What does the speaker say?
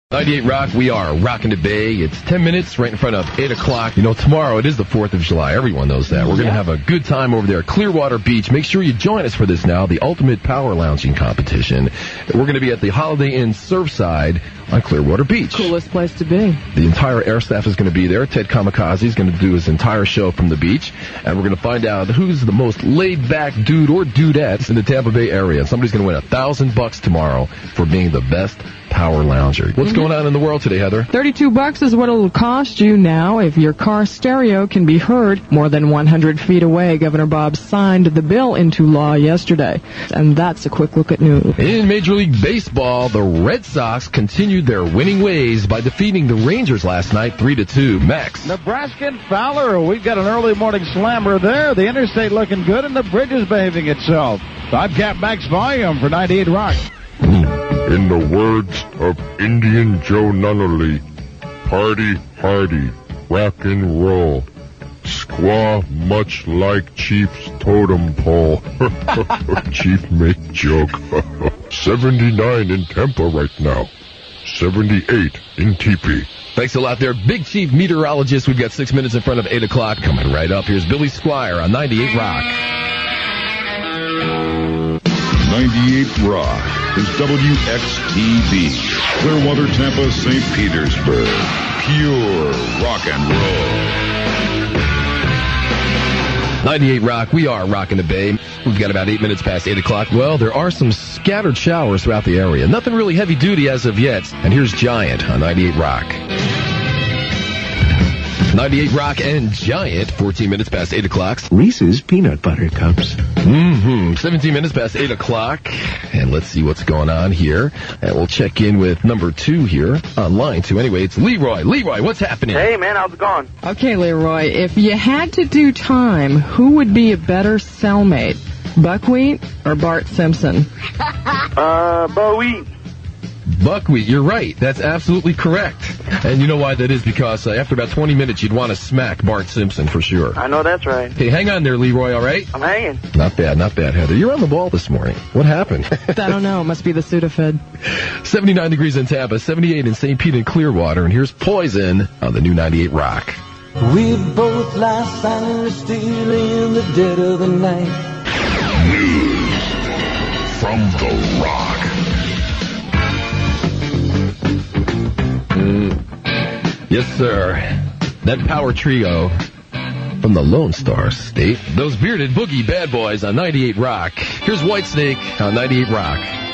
98 Rock, we are rocking the Bay. It's 10 minutes right in front of 8 o'clock. You know, tomorrow it is the 4th of July. Everyone knows that. We're going to have a good time over there at Clearwater Beach. Make sure you join us for this now, the Ultimate Power Lounging Competition. We're going to be at the Holiday Inn Surfside on Clearwater Beach. Coolest place to be. The entire air staff is going to be there. Ted Kamikaze is going to do his entire show from the beach. And we're going to find out who's the most laid-back dude or dudettes in the Tampa Bay area. Somebody's going to win $1,000 tomorrow for being the best power lounger. What's going on in the world today, Heather? $32 is what it'll cost you now if your car stereo can be heard more than 100 feet away. Governor Bob signed the bill into law yesterday. And that's a quick look at news. In Major League Baseball, the Red Sox continued their winning ways by defeating the Rangers last night 3-2. Max. Nebraska and Fowler, we've got an early morning slammer there. The interstate looking good and the bridge is behaving itself. I'm Cap Max Volume for 98 Rock. In the words of Indian Joe Nunnally, party hardy, rock and roll, squaw much like Chief's totem pole. Chief make joke. 79 in Tampa right now, 78 in Teepee. Thanks a lot there, Big Chief Meteorologist. We've got 6 minutes in front of 8 o'clock. Coming right up, here's Billy Squire on 98 Rock. 98 Rock is WXTV, Clearwater, Tampa, St. Petersburg. Pure rock and roll. 98 Rock, we are rocking the Bay. We've got about 8 minutes past 8 o'clock. Well, there are some scattered showers throughout the area. Nothing really heavy duty as of yet. And here's Giant on 98 Rock. 98 Rock and Giant, 14 minutes past 8 o'clock. Reese's Peanut Butter Cups. 17 minutes past 8 o'clock. And let's see what's going on here. And we'll check in with number 2 here on line 2. Anyway, it's Leroy. Leroy, what's happening? Hey, man, how's it going? Okay, Leroy, if you had to do time, who would be a better cellmate? Buckwheat or Bart Simpson? Bowie. Buckwheat, you're right. That's absolutely correct. And you know why that is? Because after about 20 minutes, you'd want to smack Bart Simpson for sure. I know that's right. Hey, hang on there, Leroy, all right? I'm hanging. Not bad, Heather. You're on the ball this morning. What happened? I don't know. It must be the Sudafed. 79 degrees in Tampa, 78 in St. Pete and Clearwater. And here's Poison on the new 98 Rock. We both lie silent still in the dead of the night. News from the Rock. Yes, sir. That power trio from the Lone Star State. Those bearded boogie bad boys on 98 Rock. Here's Whitesnake on 98 Rock.